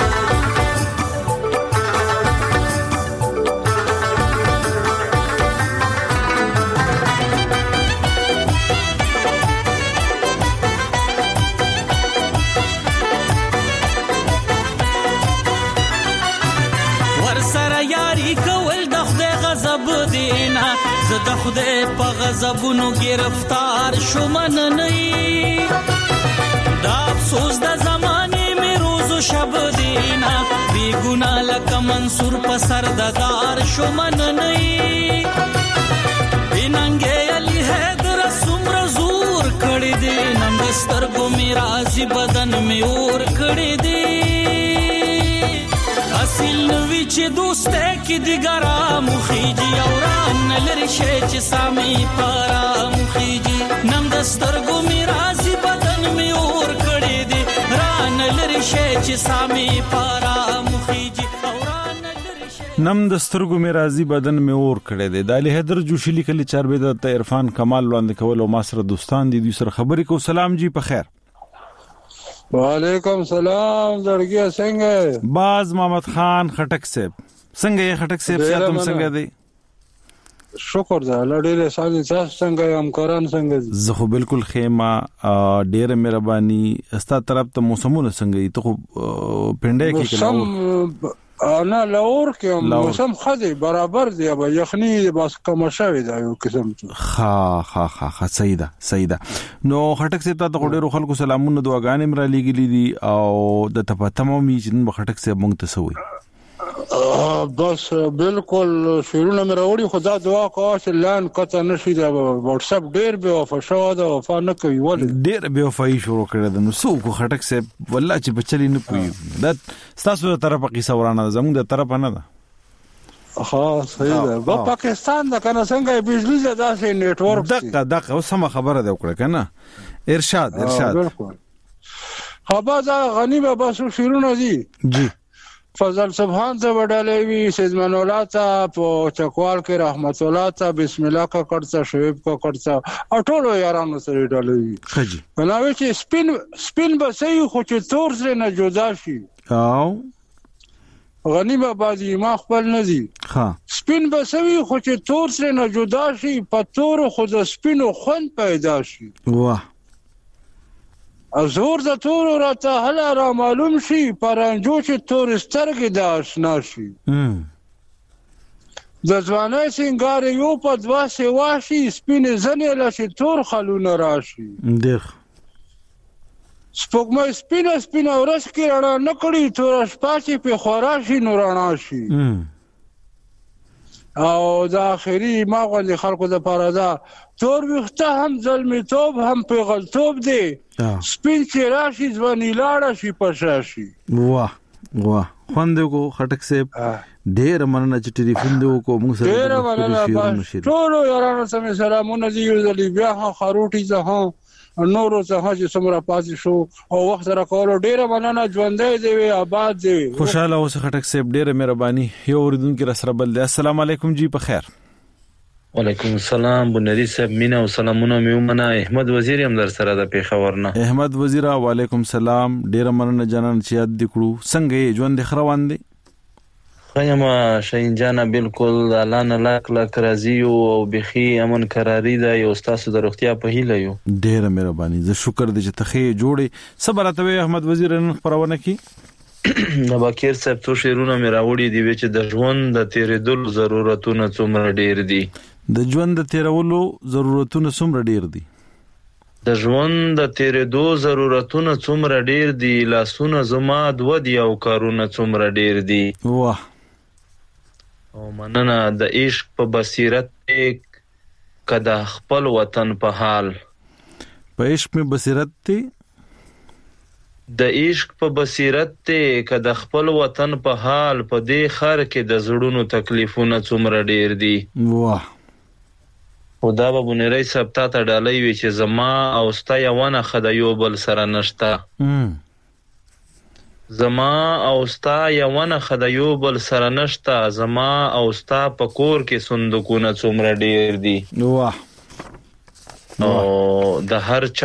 د خدای په غضبونو گرفتار شومن نه دا افسوس د زمانه می روز و شب دینا بی ګنا لکه منصور په سر د دار شومن نه بننګ علی حیدر سمر زور کړي دي نن سترګو می رازي بدن می اور کړي دي اصل نوی چې دوسته کې دیګرا مخيجي او ران لری شي چې سامي پارا مخيجي. نن دسترګو می رازي بدن می اور کړي دي ران لری شي چې سامي پارا مخيجي او ران لری شي. نن دسترګو می رازي بدن می اور کړي دي د علي حیدر جوشي لیکلي چاربه د عرفان کمال وړاندې کول او ما سره دوستان دي دوی سره خبرې کو. سلام جی په خیر. وعلیکم سلام زړګي څنګه باز محمد خان خټک صاحب څنګه یې خټک صاحب ساتم څنګه دی شکر ده لړې ساده تاسو څنګه همکاران څنګه زه خو بالکل خیمه ډېر مهرباني استا طرف ته موسمونه څنګه ته خو پنده کې کله انا لور کې موسم خدي برابر دی به یخنی بس کوم شوی دا یو قسم ها سیدا نو خټک سي ته ډېر خلکو سلامونه دعاګانې مرا لګلې دي او د تپتمو می چې خټک سي مونږ ته سوي بس بالکل شیرونه مې راوړي خدا دعا کوه چې لان قطع نشي دا واتس اپ ډېر به وفا ده وفا نه کوي ولې ډېر به وفای شروع کړل نو سو کو خټک سي والله چې بچلی نه پوي دا تاسو ته طرفه قصه ورانه زموږ د طرفه نه ده ها صحیح ده په پاکستان دا کنه څنګه بجلی زدا سي نت ورک دغه اوس هم خبره ده وکړه کنه ارشاد بالکل خبر دا غنی به بس شیرونه دي جی فضل سبحان ته وډالې وی سیدمن الله ته په چکوال کې رحمت الله ته بسم الله کا کړڅ شعیب کا کړڅ اټولو یارانو سره ډالې وی خجی بناوي چې سپین به صحیح خو چې تور سره نه جدا شي او غنی به بازی ما خپل نه دي ها سپین به صحیح خو چې تور سره نه جدا شي په تور خو د سپینو خون پیدا شي واه ازور د تور راته هله را معلوم شي پرانجو چې تور سترګې د آشنا شي د ځوانۍ سنگار یو په دوا سیوا شي سپینې زنې له چې تور خلونه راشي ډېر سپوږمۍ سپینه ورځ کې رڼا نه کړي توره شپه چې پې خورا شي نو رڼا شي او د آخري ما غوندې خلکو دپاره دا تور ویښته هم ظلمیتوب هم پیغلتوب دی سپین چې راشي ځواني لاړه شي پشا شي واه خوند کو خټک صاحب ډېر مننه چې ټلیفون دی کو موږ سره ډېر مننه ټولو یارانو سم سلامونه دي یو ځلې بیا خروټي زه نورو څخه چې څومره پاتې شو او وخت راکولو ډېر مننه ژوندۍ دی وي آباد دی خوشاله اوسه خټک صاحب ډېر مهرباني یو اوریدونکو را سره بل دی السلام علیکم جی په خیر وعلیکم السلام بنری صاحب مینا او سلامونه میومنه احمد وزیر هم در سره د پیښور نه احمد وزیر وعلیکم السلام ډیر مننه جنان چې یاد دکړو څنګه ژوند خروان دی خیمه شاین جانا بالکل الله نه لاک راضی او بخي امن قراری دا یو تاسو د روغتیا په هیله یو ډیر مهرباني زه شکر دې چې تخې جوړې صبر ته احمد وزیر نن خبرونه کی نو باکر صاحب تو شیرونه مې راوړي دی چې د ژوند د تیرېدل ضرورتونه څومره ډیر دي د ژوند د تیرولو ضرورتونه څومره ډیر دي د ژوند د تیرېدو ضرورتونه څومره ډیر دي لاسونه زما دوه دي او کارونه څومره ډیر دي واه او مننه د عشق په بصیرت کده خپل وطن په حال په عشق می بصیرت تی د عشق په بصیرت ته کده خپل وطن په حال په دې خر کې د زړونو تکلیفونه څومره ډیر دي واه خدا به بنری صاحب ته ډالۍ وی چې زما او ستا یوونه خدایو بل سره نشتا زما او ستا یوونه خدایو بل سره نشتا زما او ستا په کور کې صندوقونه څومره ډیر دي واه او د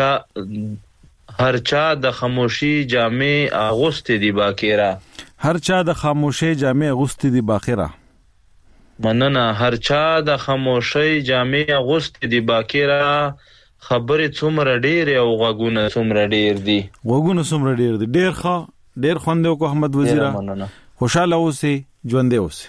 هر چا د خاموشي جامې اغوستې دي باکیرا هر چا د خاموشي جامې اغوستې دي باکیرا مننه هر چا د خاموشي جامې اغوستې دي باکیرا خبرې څومره ډیر او غوګونه څومره ډیر دي غوګونه څومره ډیر دي ډیر ښه ډیر خوند کو احمد وزیر خوشاله اوسئ ژوند اوسئ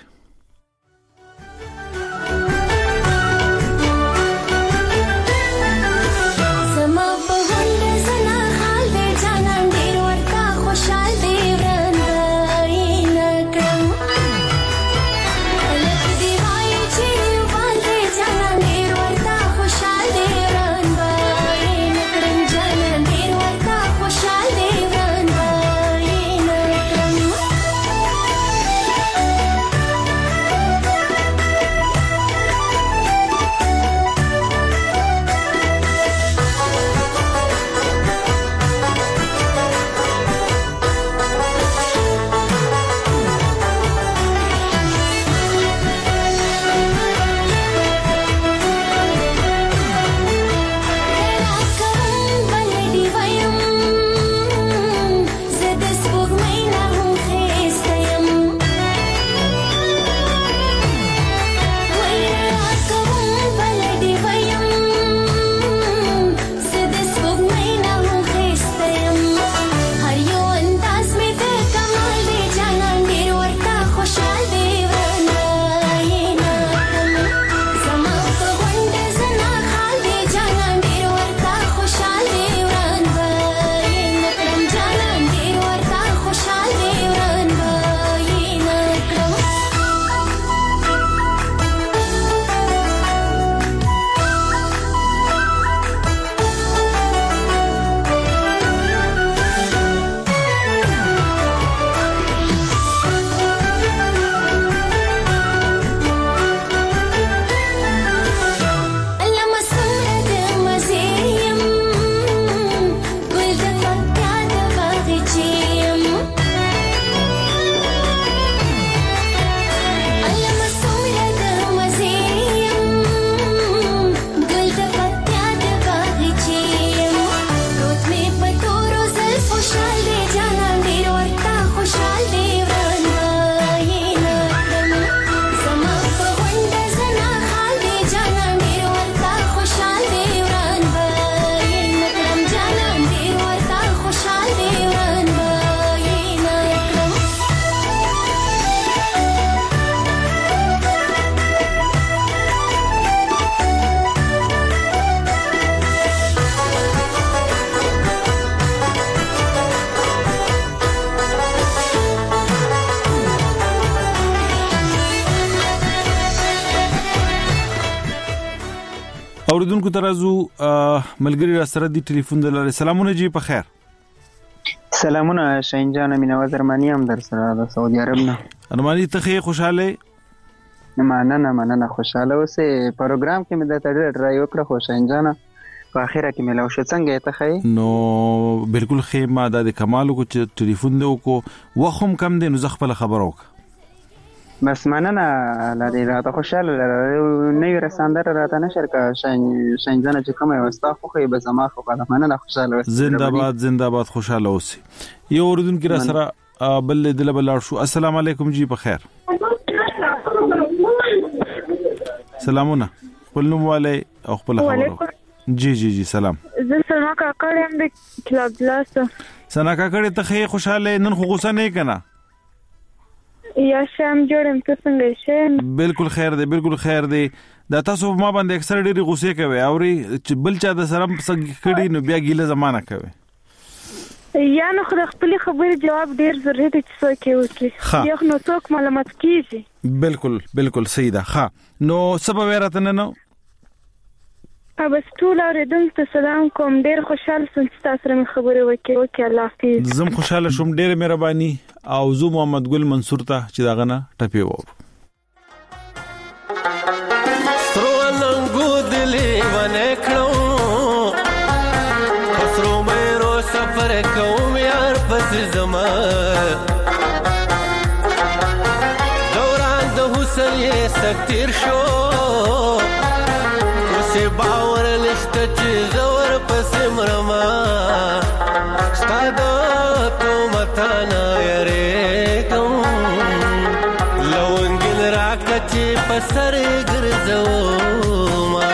اوریدونکو ترازو ملګری را سره دی ټلیفون د لارې. سلامونه جی په خیر. سلامونه شاهین جان، مینه درمانی هم در سره د سعودي عرب نه. ارمانی ته خوشاله؟ مننه خوشاله اوسه. پروګرام کې مې د ډېر ټرای وکړه خو شاهین جان په اخره کې مې لاوشه څنګه ته خې؟ نو بالکل خې ما د کمالو کو چې ټلیفون دی وکړو وخم کم دی نو زه خپل خبرو وک. بس مننه لري راته خوشاله نه یو رساندر راته نشر کا شاهین جان چې کومه وستا خو خې به زما خو په مننه خوشاله اوسه. زنده باد خوشاله اوسه. یو اوریدونکو را سره بل دل بل شو. السلام علیکم جی په خیر. سلامونه خپل نوم والے او خپل خبرو. جی سلام. زه سنا کاکړ یم د کلاب لاس. سنا کاکړ ته خې خوشاله نن خو غوسه نه کنا؟ یا شام جوړم ته څنګه شه؟ بالکل خیر دی. دا تاسو ما باندې اکثر ډېری غوسه کوي او بل چا د سره کړي نو بیا ګیله زمانہ کوي. یا نو خپل خبرې جواب ډیر ضروري دی چې څوک یې وکړي. یو نو څوک معلومات کیږي. بالکل صحیح ده. ښه نو سبا ورته نه بس ټول اوریدونکو ته سلام کوم. ډیر خوشاله سم چې تاسو سره خبرې وکړې. الله حافظ. زم خوشاله شوم. ډیر مهرباني. او زه محمد ګل منصور ته چې داغه نه ټپي وو. سترونګو دلې ونه کړو پسرو مې رو سفر کوم یار پس زما دوران د حسن یې سکتیر شو اوسه باور لشت چې زور پس مرما ستاده تو متا نه یری کوم لونګل راکچې پسر ګرځو ما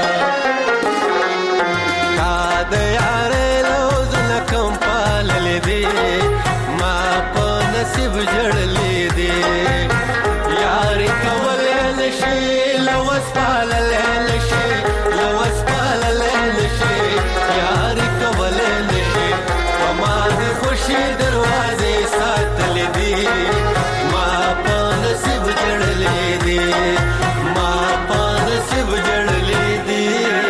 تا د یارې لوز لکم پال لیدې ما په نصیب جړلې دې یاري کولې نشي لوس پال لشي لوس پال لشي یاري کولې نشي ما دې خوشي دروازې ساتلې دې ما په نصیب جړلې دې ما په نصیب جړلې دې.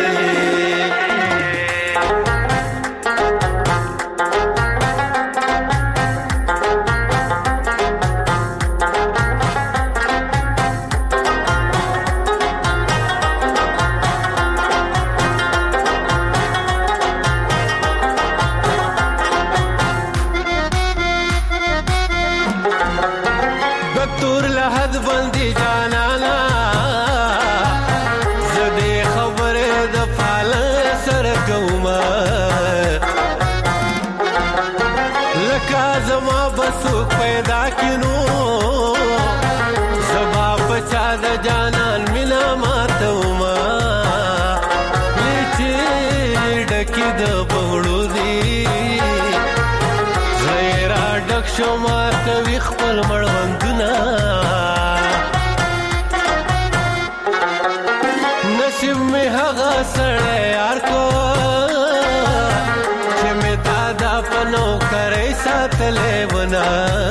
دکتور لحد بندي جانانا زدي خبر د فال سر کوما لکه زما بسو پیدا کینو زبا پچا د جانان مینا ماتوما لچې ډکی د بوړو دی غیرا ډک شما کوي خپل مړوندونه نصیب می هغه سره یار کو چې می دادا پنو کرے ساتلې ونا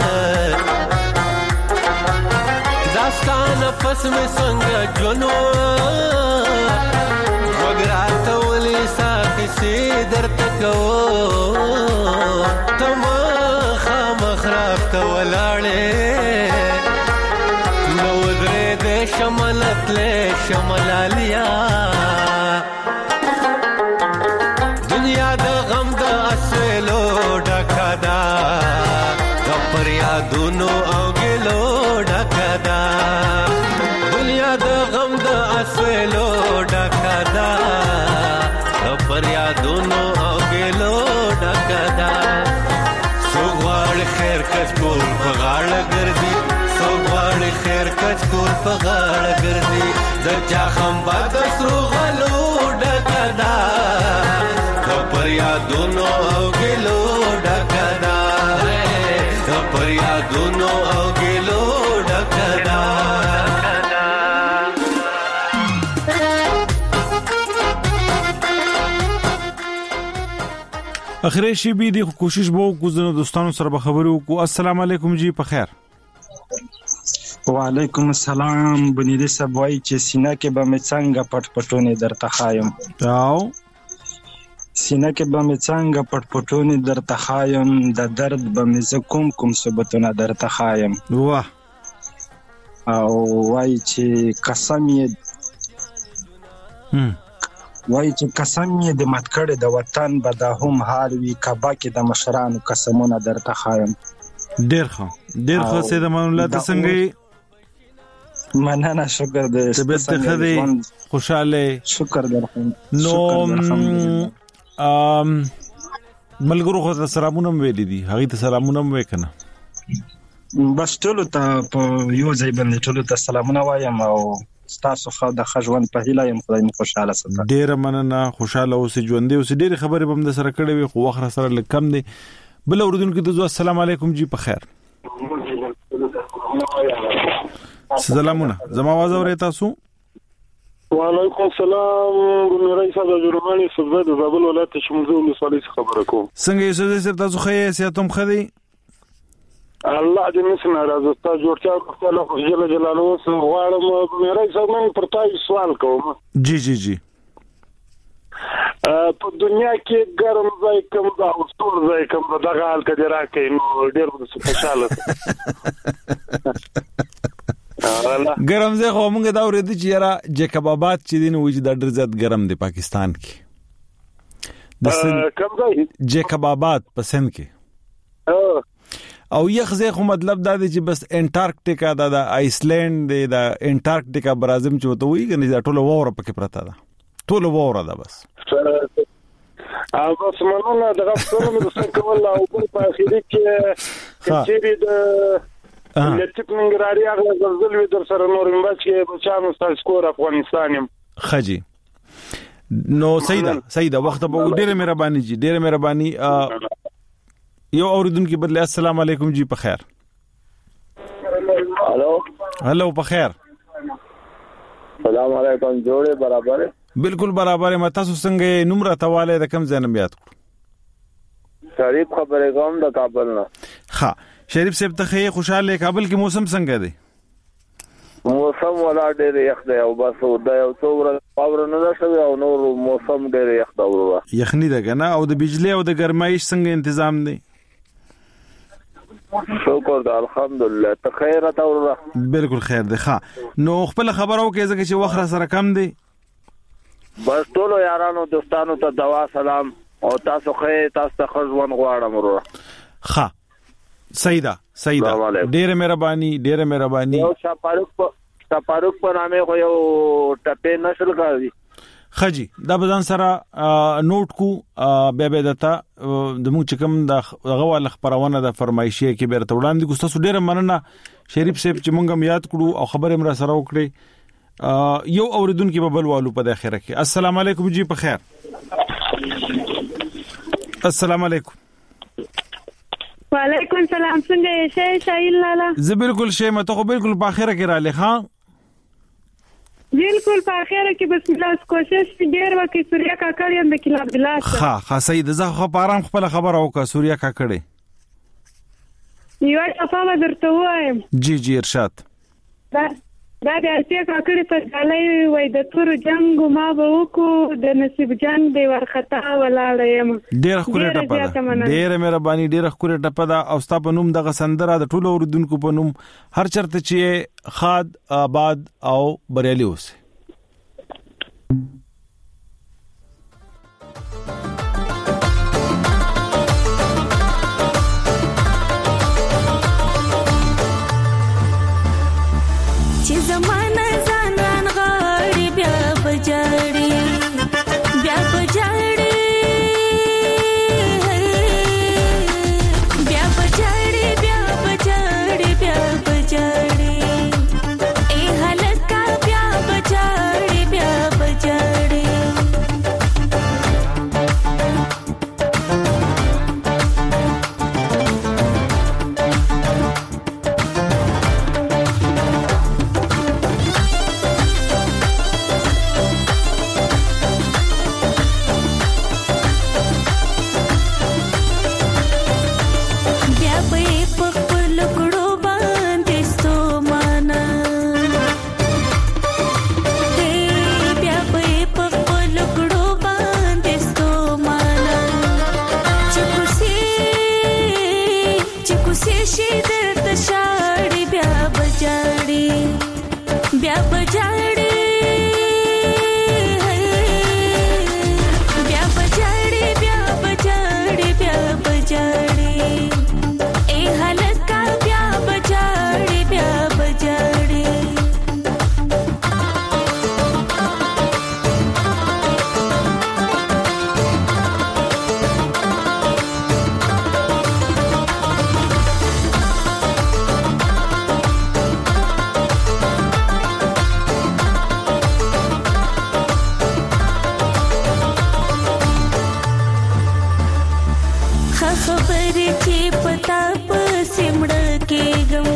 داستان پس می څنګه جنو وګرات ولې ساتي سي درته کو تم خامخراب ته ولاړې نو درې د شملت له شملالیا دنیا د غم د اسلو ډکدا د پریادونو او ګلو ډکدا دنیا د غم د اسلو ډکدا د پریادونو او ګلو ډکدا سوغوار خیر کس کول په غاړه ګرځي سوغوار خیر کس کول په غاړه ګرځي د چا خمبا د سرو غلو ډکدا د پریادونو او ګلو ډکدا د پریادونو او ګلو ډکدا. اخري شي بي دي کوشش وو کو زنه دوستانو سره به خبرو کو. السلام علیکم جی په خیر. وعلیکم السلام. بنیری صاحب وایي چې سینه کې به مې څنګه پټپټونې درته خایم او سینه کې به مې څنګه پټپټونې درته خایم د درد به مې زه کوم ثبتونه درته خایم. واه. او وایي چې قسم یې د مات کړې د وطن به دا هم حال وي کعبه کې د مشرانو قسمونه درته خایم. ډېر ښه سید امان الله ته څنګه مننه. شکر دې طبیعت ته ښه دی خوشاله شکر درخم. نو ملګرو خو سلامونه ویلي دي هغه ته سلامونه وې کنه بس ټولو ته په یو ځای باندې ټولو ته سلامونه وایم او تاسو خو د خجوان په هیله یم خدای مو خوشاله ساتي. ډیر مننه خوشاله اوسې ژوندې اوسې ډېر خبرې به هم د سره کړې وي خو وخت سره لکم دی. بل اوردونکو ته السلام علیکم جی په خیر. سلامونه زما आवाज اورئ تاسو؟ وعلیکم السلام. ګورنر صاحب جوړماني صاحب د زابل ولایت شموزه ولسوالۍ څخه خبره کوم. څنګه یې صاحب تاسو خې سیاتم خدي؟ الله دې نسنه راځه تاسو جوړتیا خپل خو جل جلاله سو غواړم ګورنر صاحب من پر تاسو سوال کوم. جی په دنیا کې ګرم ځای کوم دا او ستور ځای کوم دا حال کړي راکې نو ډېر خوشاله. ګرم ځای خو موږ دا ورته چې یاره جیکب آباد چې دین وې د ډېر زیات ګرم دی پاکستان کې. د کوم ځای؟ جیکب آباد په سند کې. او یخ ځای خو مطلب دا دی چې بس انټارکټیکا د آیسلند دی د انټارکټیکا برازم چې وته وی کنه دا ټول ووره پکې پراته ده. ټول ووره ده بس. بس مننه دغه څه مې د څنګه ولا او په اخیری کې چې د لټپ منګراري هغه زلزلې وي در سره نور مباش کې بچانو ستاسو کور افغانستان يم خجي. نو سیدا وخت په ډیره مهرباني جی ډیره مهرباني. یو اوریدونکو بدل السلام علیکم جی په خیر. هلو په خیر. السلام علیکم جوړه برابر بالکل برابر ما تاسو څنګه نمبر تواله د کم ځنم یاد کړ. شریف خبره کوم د کابل نه. ها شریف صاحب ته خوشاله کابل کې موسم څنګه دی؟ موسم ولا ډېر یخ دی او بس د یو څو ورځې پاور نه شوی او نور موسم ډېر یخ دی ورو یخنی ده کنه او د بجلی او د ګرمایش څنګه تنظیم دی؟ شکر د الحمدلله ته خیر ته ورو بالکل خیر دی. ها نو خپل خبرو کې ځکه چې وخت سره کم دی بس ټولو یارانو دوستانو ته دوا سلام او تاسو خیر تاسو ته خجوان غواړم ورو. ها سیدا ډیره مهرباني یو شپاروک په نامه خو یو ټپه نشل کوي خجی دا بدن سره نوٹ کو به دتا د موږ چکم د غوال خبرونه د فرمایشي کې بیرته وړاندې کو تاسو ډیره مننه شریف صاحب چې موږ یاد کړو او خبره مر سره وکړي. یو اوریدونکو په بلوالو په اخره کې السلام علیکم جی په خیر. السلام علیکم. وعلیکم السلام. څنګه یې شایل لالا؟ زه بالکل شې مته خو بالکل په اخره کې را لخوا بالکل په اخره کې بسم الله کوشش ډیر وکړي سوریا کاکړ یم د کلاب بلاس. ها سید زه خو په آرام خپل خبر او کا سوریا کاکړ یو افاده درته وایم. جی ارشاد. دا د اسیا کاکړ په ځلای وای د تور جنگ ما به وکړو د نصیب جان دی ورختا ولاړ یم. ډیر خوري ټپه ډیر مهرباني ډیر خوري ټپه دا او ستا په نوم دغه سندره د ټولو اوردونکو په نوم هر چرته چې خاد آباد او بریالي اوسه. چې زمانه ځان غاړي بیا بجاړي بیا بجاړي بیا بجاړي بیا بجاړي بیا بجاړي ای هلکا بیا بجاړي بیا بجاړي شي درته شاړي بیا بجاړي بیا بجاړي بیا بجاړي بیا بجاړي بیا بجاړي اے هلکا بیا بجاړي بیا بجاړي خبرې چې پتا په سیمړه کې غم